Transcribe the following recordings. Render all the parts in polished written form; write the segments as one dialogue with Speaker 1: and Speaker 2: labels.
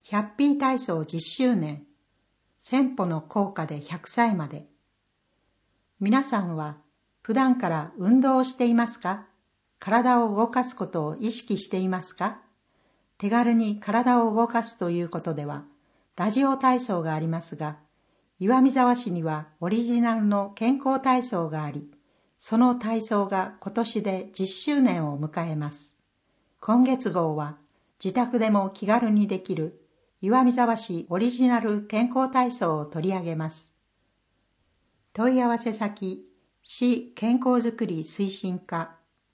Speaker 1: ヒャッピー体操10周年、1000歩の効果で100歳まで。皆さんは普段から運動をしていますか？体を動かすことを意識していますか？手軽に体を動かすということでは、ラジオ体操がありますが、岩見沢市にはオリジナルの健康体操があり、その体操が今年で10周年を迎えます。今月号は自宅でも気軽にできる岩見沢市オリジナル健康体操を取り上げます。問い合わせ先、市健康づくり推進課、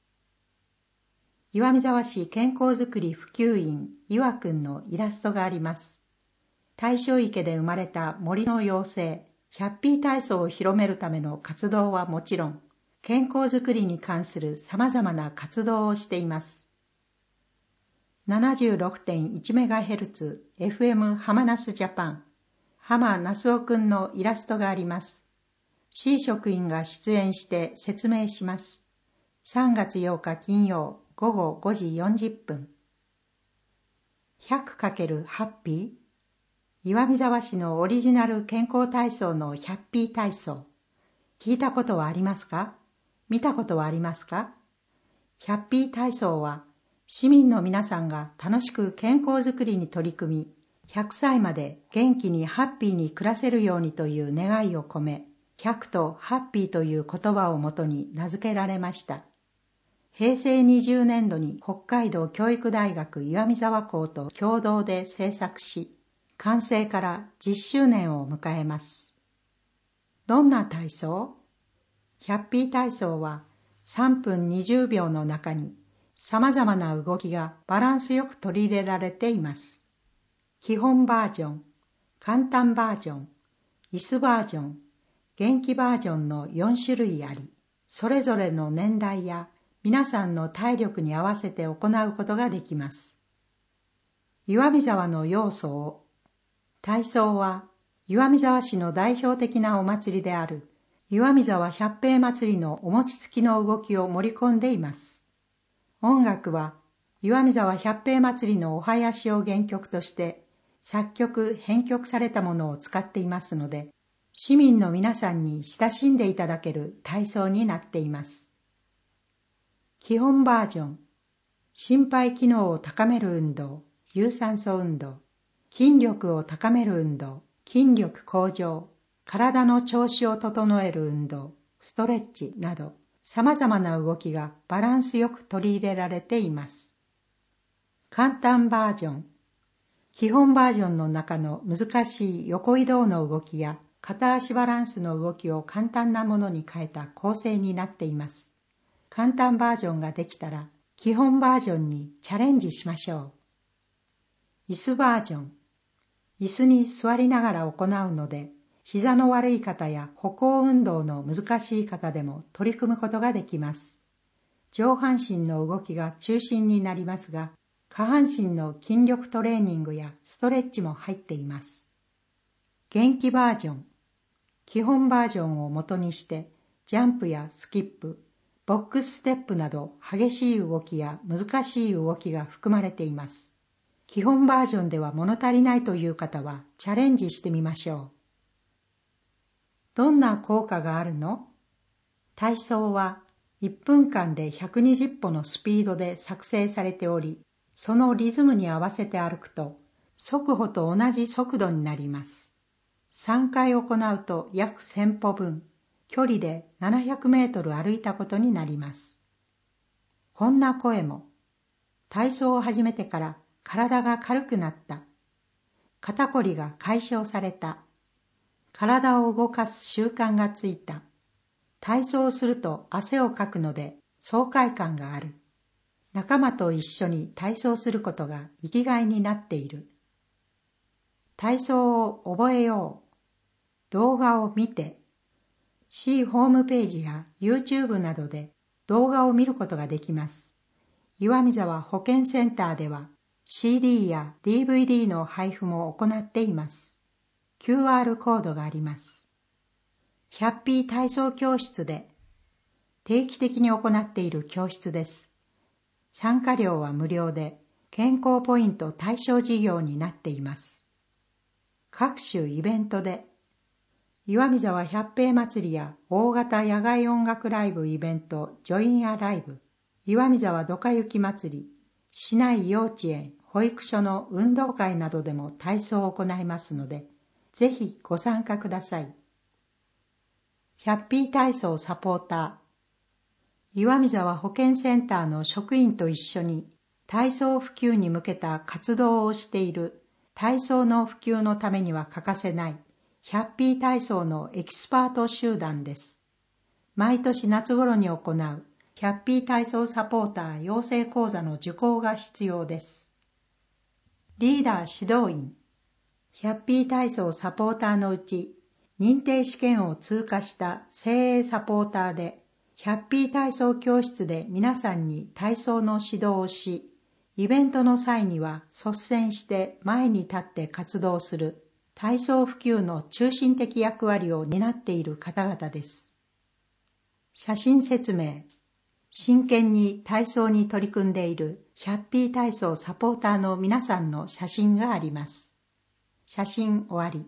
Speaker 1: 岩見沢市健康づくり普及員岩くんのイラストがあります。大正池で生まれた森の妖精、ヒャッピー体操を広めるための活動はもちろん、健康づくりに関する様々な活動をしています。76.1MHz FM 浜那須ジャパン、浜那須夫くんのイラストがあります。C 職員が出演して説明します。3月8日金曜午後5時40分。100× ハッピー？岩見沢市のオリジナル健康体操のヒャッピー体操。聞いたことはありますか？見たことはありますか？ヒャッピー体操は市民の皆さんが楽しく健康づくりに取り組み、100歳まで元気にハッピーに暮らせるようにという願いを込め、100とハッピーという言葉をもとに名付けられました。平成20年度に北海道教育大学岩見沢校と共同で制作し、完成から10周年を迎えます。どんな体操？ヒャッピー体操は3分20秒の中に様々な動きがバランスよく取り入れられています。基本バージョン、簡単バージョン、椅子バージョン、元気バージョンの4種類あり、それぞれの年代や皆さんの体力に合わせて行うことができます。岩見沢の要素を、体操は岩見沢市の代表的なお祭りである岩見沢百平祭りのお餅つきの動きを盛り込んでいます。音楽は岩見沢百平祭りのお囃子を原曲として作曲・編曲されたものを使っていますので、市民の皆さんに親しんでいただける体操になっています。基本バージョン、心肺機能を高める運動、有酸素運動、筋力を高める運動、筋力向上、体の調子を整える運動、ストレッチなど、様々な動きがバランスよく取り入れられています。簡単バージョン、基本バージョンの中の難しい横移動の動きや片足バランスの動きを簡単なものに変えた構成になっています。簡単バージョンができたら、基本バージョンにチャレンジしましょう。椅子バージョン、椅子に座りながら行うので、膝の悪い方や歩行運動の難しい方でも取り組むことができます。上半身の動きが中心になりますが、下半身の筋力トレーニングやストレッチも入っています。元気バージョン、基本バージョンを元にして、ジャンプやスキップ、ボックスステップなど激しい動きや難しい動きが含まれています。基本バージョンでは物足りないという方はチャレンジしてみましょう。どんな効果があるの？体操は1分間で120歩のスピードで作成されており、そのリズムに合わせて歩くと速歩と同じ速度になります。3回行うと約1000歩分、距離で700メートル歩いたことになります。こんな声も、体操を始めてから体が軽くなった。肩こりが解消された。体を動かす習慣がついた。体操をすると汗をかくので爽快感がある。仲間と一緒に体操することが生きがいになっている。体操を覚えよう。動画を見て。市ホームページや YouTube などで動画を見ることができます。岩見沢保健センターでは CD や DVD の配布も行っています。QR コードがあります。ヒャッピー体操教室で定期的に行っている教室です。参加料は無料で、 健康ポイント対象事業になっています。各種イベントで、岩見沢百平祭りや大型野外音楽ライブイベントジョインアライブ、岩見沢どかゆき祭り、市内幼稚園、保育所の運動会などでも体操を行いますので、ぜひご参加ください。百ピー体操サポーター。岩見沢保健センターの職員と一緒に体操普及に向けた活動をしている体操の普及のためには欠かせない百ピー体操のエキスパート集団です。毎年夏頃に行う百ピー体操サポーター養成講座の受講が必要です。リーダー指導員。百ピー体操サポーターのうち認定試験を通過した精鋭サポーターで百ピー体操教室で皆さんに体操の指導をし、イベントの際には率先して前に立って活動する体操普及の中心的役割を担っている方々です。写真説明。真剣に体操に取り組んでいる百ピー体操サポーターの皆さんの写真があります。写真終わり。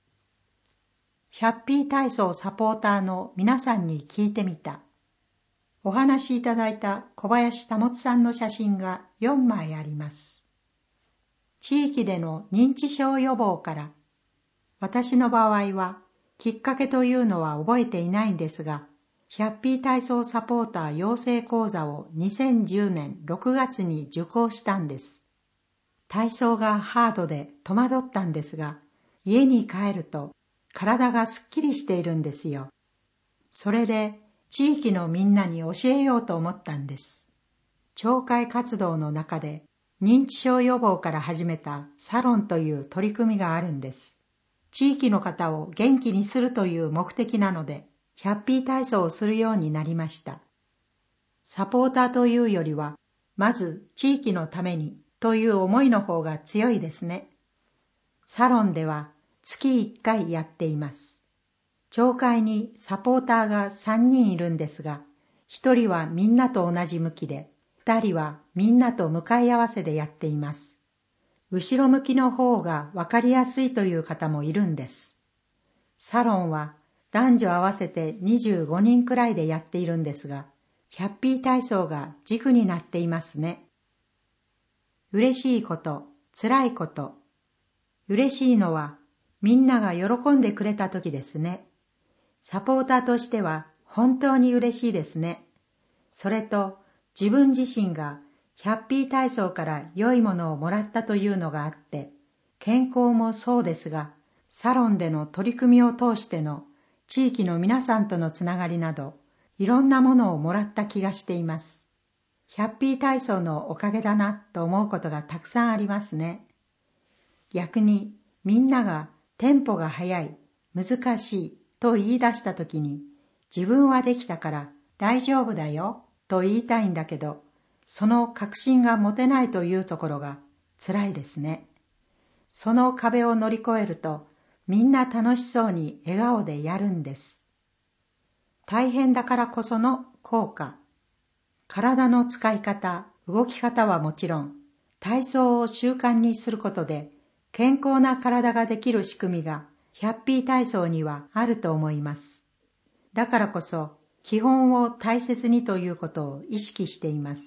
Speaker 1: 百ピー体操サポーターの皆さんに聞いてみた。お話しいただいた小林保さんの写真が4枚あります。地域での認知症予防から、私の場合はきっかけというのは覚えていないんですが、百ピー体操サポーター養成講座を2010年6月に受講したんです。体操がハードで戸惑ったんですが、家に帰ると体がすっきりしているんですよ。それで地域のみんなに教えようと思ったんです。町会活動の中で認知症予防から始めたサロンという取り組みがあるんです。地域の方を元気にするという目的なので、百ピー体操をするようになりました。サポーターというよりは、まず地域のためにという思いの方が強いですね。サロンでは月1回やっています。町会にサポーターが3人いるんですが、1人はみんなと同じ向きで、2人はみんなと向かい合わせでやっています。後ろ向きの方がわかりやすいという方もいるんです。サロンは男女合わせて25人くらいでやっているんですが、百ピー体操が軸になっていますね。嬉しいこと、辛いこと。嬉しいのはみんなが喜んでくれた時ですね。サポーターとしては本当に嬉しいですね。それと自分自身が百ピー体操から良いものをもらったというのがあって、健康もそうですが、サロンでの取り組みを通しての地域の皆さんとのつながりなど、いろんなものをもらった気がしています。百ピー体操のおかげだなと思うことがたくさんありますね。逆にみんながテンポが速い、難しいと言い出したときに、自分はできたから大丈夫だよと言いたいんだけど、その確信が持てないというところが辛いですね。その壁を乗り越えると、みんな楽しそうに笑顔でやるんです。大変だからこその効果。体の使い方、動き方はもちろん、体操を習慣にすることで、健康な体ができる仕組みが百ピー体操にはあると思います。だからこそ、基本を大切にということを意識しています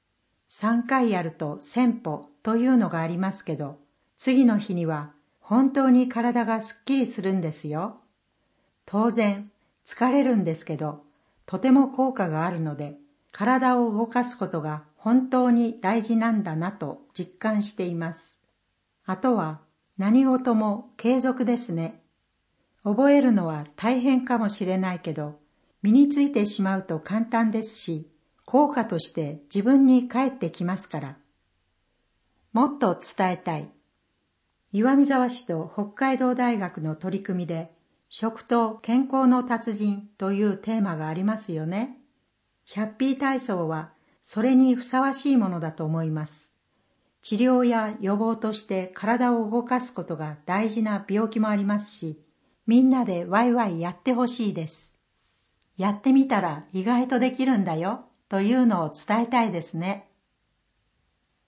Speaker 1: 。3回やると1000歩というのがありますけど、次の日には本当に体がすっきりするんですよ。当然、疲れるんですけど、とても効果があるので、体を動かすことが本当に大事なんだなと実感しています。あとは何事も継続ですね。覚えるのは大変かもしれないけど、身についてしまうと簡単ですし、効果として自分に返ってきますから。もっと伝えたい。岩見沢市と北海道大学の取り組みで、食と健康の達人というテーマがありますよね。百ピー体操はそれにふさわしいものだと思います。治療や予防として体を動かすことが大事な病気もありますし、みんなでワイワイやってほしいです。やってみたら意外とできるんだよというのを伝えたいですね。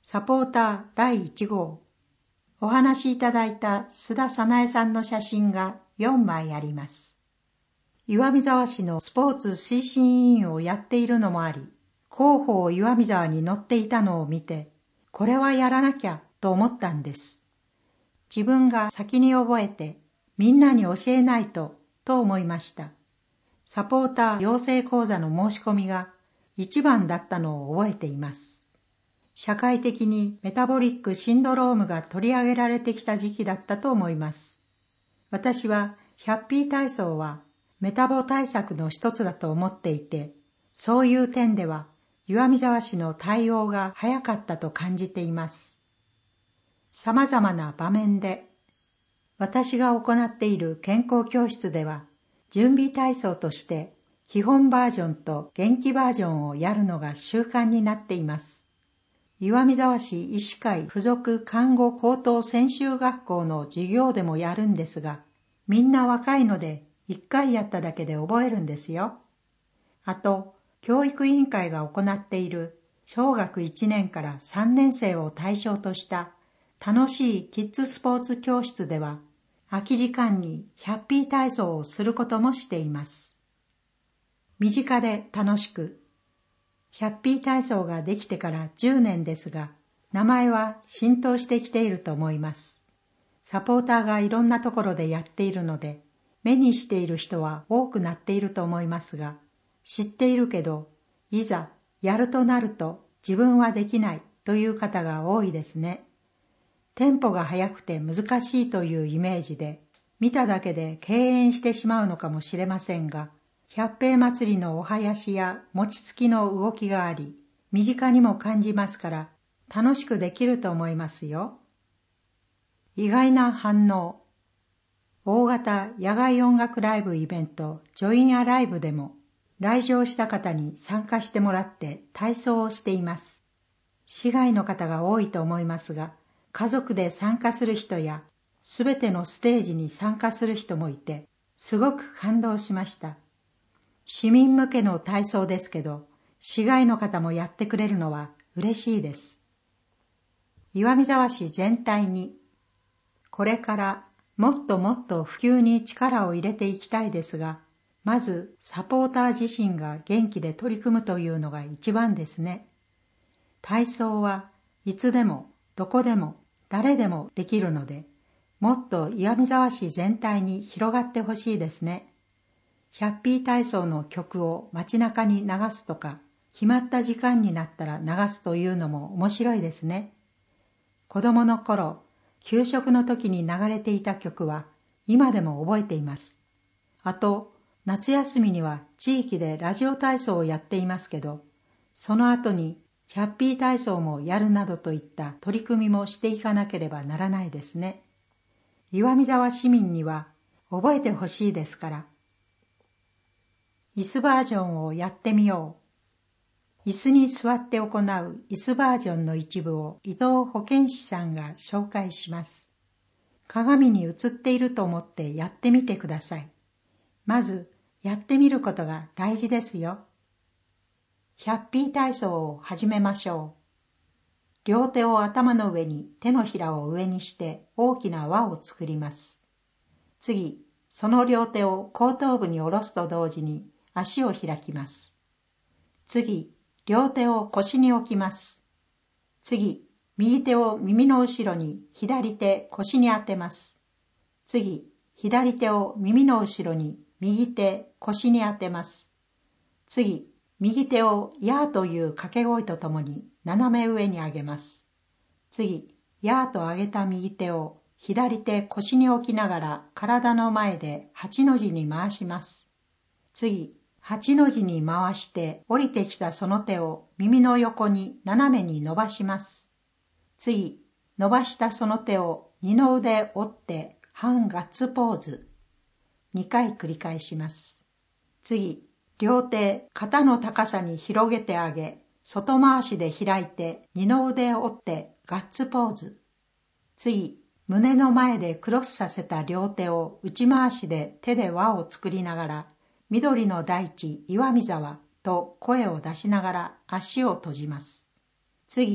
Speaker 1: サポーター第1号。お話しいただいた須田早苗さんの写真が4枚あります。岩見沢市のスポーツ推進委員をやっているのもあり、広報岩見沢に載っていたのを見て、これはやらなきゃと思ったんです。自分が先に覚えてみんなに教えないと思いました。サポーター養成講座の申し込みが一番だったのを覚えています。社会的にメタボリックシンドロームが取り上げられてきた時期だったと思います。私は100P 体操はメタボ対策の一つだと思っていて、そういう点では岩見沢市の対応が早かったと感じています。様々な場面で、私が行っている健康教室では、準備体操として基本バージョンと元気バージョンをやるのが習慣になっています。岩見沢市医師会附属看護高等専修学校の授業でもやるんですが、みんな若いので1回やっただけで覚えるんですよ。あと、教育委員会が行っている小学1年から3年生を対象とした楽しいキッズスポーツ教室では、空き時間に100P 体操をすることもしています。身近で楽しく、100P 体操ができてから10年ですが、名前は浸透してきていると思います。サポーターがいろんなところでやっているので、目にしている人は多くなっていると思いますが、知っているけど、いざやるとなると自分はできないという方が多いですね。テンポが速くて難しいというイメージで、見ただけで敬遠してしまうのかもしれませんが、百平祭りのお囃子や餅つきの動きがあり、身近にも感じますから楽しくできると思いますよ。意外な反応。大型野外音楽ライブイベントジョインアライブでも来場した方に参加してもらって体操をしています。市外の方が多いと思いますが、家族で参加する人やすべてのステージに参加する人もいて、すごく感動しました。市民向けの体操ですけど、市外の方もやってくれるのは嬉しいです。岩見沢市全体に、これからもっともっと普及に力を入れていきたいですが、まずサポーター自身が元気で取り組むというのが一番ですね。体操はいつでもどこでも誰でもできるので、もっと岩見沢市全体に広がってほしいですね。100P 体操の曲を街中に流すとか、決まった時間になったら流すというのも面白いですね。子供の頃、給食の時に流れていた曲は今でも覚えています。あと、夏休みには地域でラジオ体操をやっていますけど、その後に100P 体操もやるなどといった取り組みもしていかなければならないですね。岩見沢市民には覚えてほしいですから。椅子バージョンをやってみよう。椅子に座って行う椅子バージョンの一部を伊藤保健師さんが紹介します。鏡に映っていると思ってやってみてください。まずやってみることが大事ですよ。100P 体操を始めましょう。両手を頭の上に手のひらを上にして大きな輪を作ります。次、その両手を後頭部に下ろすと同時に足を開きます。次、両手を腰に置きます。次、右手を耳の後ろに左手腰に当てます。次、左手を耳の後ろに右手腰に当てます。次、右手をヤーという掛け声とともに斜め上に上げます。次、ヤーと上げた右手を左手腰に置きながら体の前で8の字に回します。次、8の字に回して降りてきたその手を耳の横に斜めに伸ばします。次、伸ばしたその手を二の腕折って半ガッツポーズ。2回繰り返します。次、両手肩の高さに広げてあげ、外回しで開いて二の腕を折ってガッツポーズ。次、胸の前でクロスさせた両手を内回しで手で輪を作りながら、緑の大地岩見沢と声を出しながら足を閉じます。次、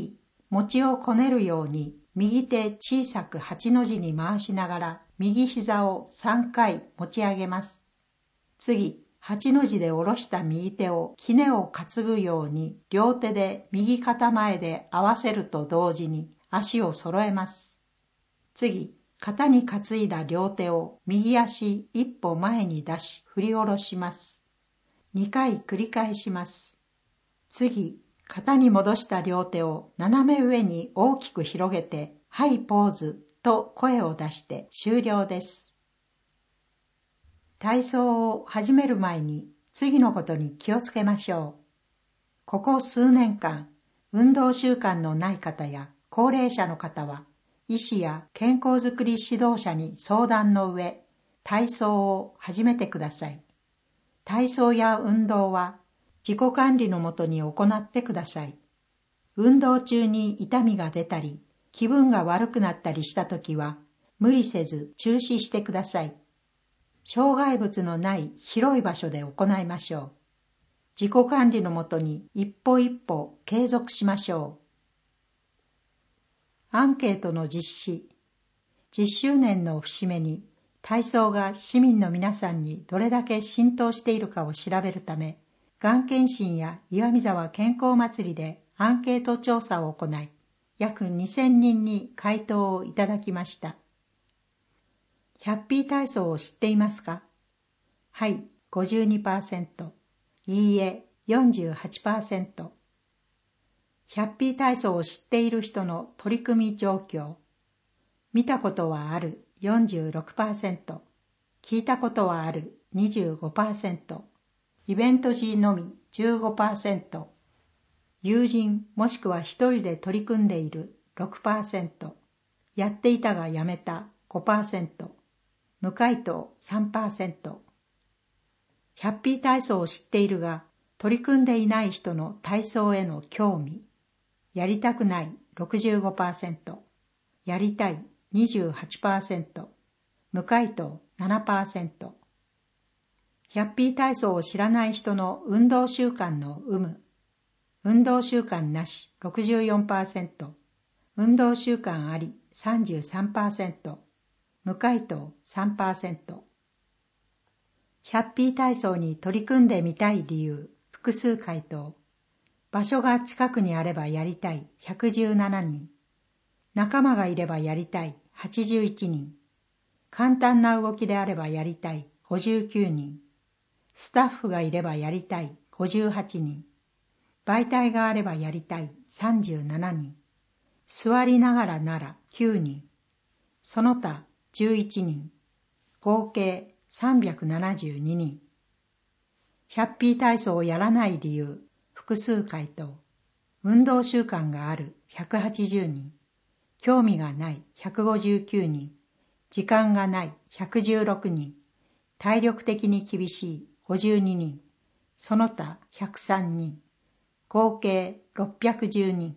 Speaker 1: 餅をこねるように右手小さく8の字に回しながら右膝を3回持ち上げます。次、8の字で下ろした右手を杵を担ぐように両手で右肩前で合わせると同時に足を揃えます。次、肩に担いだ両手を右足一歩前に出し振り下ろします。2回繰り返します。次、肩に戻した両手を斜め上に大きく広げて、はい、ポーズと声を出して終了です。体操を始める前に次のことに気をつけましょう。ここ数年間、運動習慣のない方や高齢者の方は、医師や健康づくり指導者に相談の上、体操を始めてください。体操や運動は自己管理のもとに行ってください。運動中に痛みが出たり、気分が悪くなったりしたときは、無理せず中止してください。障害物のない広い場所で行いましょう。自己管理のもとに一歩一歩継続しましょう。アンケートの実施。10周年の節目に体操が市民の皆さんにどれだけ浸透しているかを調べるため、がん検診や岩見沢健康祭りでアンケート調査を行い、約2000人に回答をいただきました。100P 体操を知っていますか？はい、52%。いいえ、48%。100P 体操を知っている人の取り組み状況。見たことはある 46%。聞いたことはある 25%。イベント時のみ 15%。友人もしくは一人で取り組んでいる 6%。やっていたがやめた 5%。無回答 3%。100P 体操を知っているが取り組んでいない人の体操への興味。やりたくない 65%。やりたい 28%。無回答 7%。100P 体操を知らない人の運動習慣の有無。運動習慣なし 64%。運動習慣あり 33%。無回答 3%。100P 体操に取り組んでみたい理由、複数回答。場所が近くにあればやりたい117人。仲間がいればやりたい81人。簡単な動きであればやりたい59人。スタッフがいればやりたい58人。媒体があればやりたい37人。座りながらなら9人。その他11人。合計372人。100P 体操をやらない理由、複数回答。運動習慣がある180人。興味がない159人。時間がない116人。体力的に厳しい52人。その他103人。合計610人。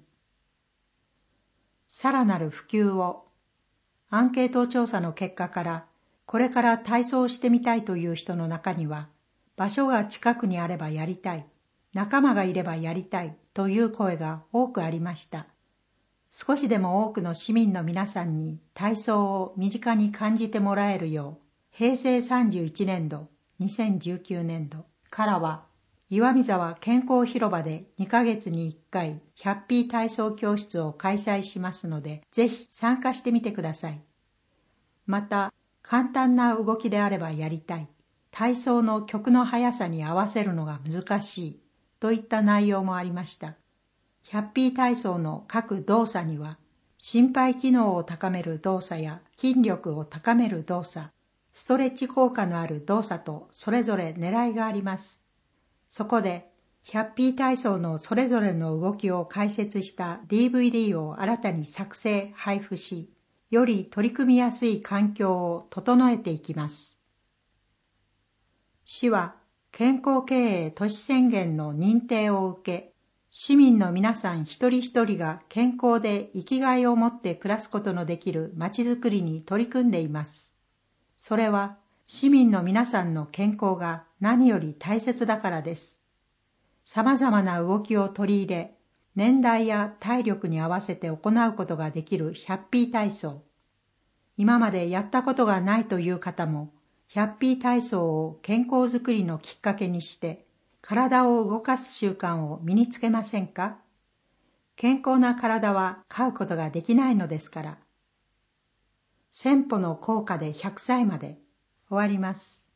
Speaker 1: さらなる普及を。アンケート調査の結果から、これから体操をしてみたいという人の中には、場所が近くにあればやりたい、仲間がいればやりたいという声が多くありました。少しでも多くの市民の皆さんに体操を身近に感じてもらえるよう、平成31年度、2019年度からは、岩見沢健康広場で2ヶ月に1回 100P 体操教室を開催しますので、ぜひ参加してみてください。また、簡単な動きであればやりたい、体操の曲の速さに合わせるのが難しいといった内容もありました。100P 体操の各動作には、心肺機能を高める動作や筋力を高める動作、ストレッチ効果のある動作とそれぞれ狙いがあります。そこで 100P 体操のそれぞれの動きを解説した DVD を新たに作成・配布し、より取り組みやすい環境を整えていきます。市は健康経営都市宣言の認定を受け、市民の皆さん一人一人が健康で生きがいを持って暮らすことのできるまちづくりに取り組んでいます。それは市民の皆さんの健康が何より大切だからです。様々な動きを取り入れ、 年代や体力に合わせて行うことができる100P 体操。今までやったことがないという方も、100P 体操を健康づくりのきっかけにして、体を動かす習慣を身につけませんか？健康な体は飼うことができないのですから。1000歩の効果で100歳まで。終わります。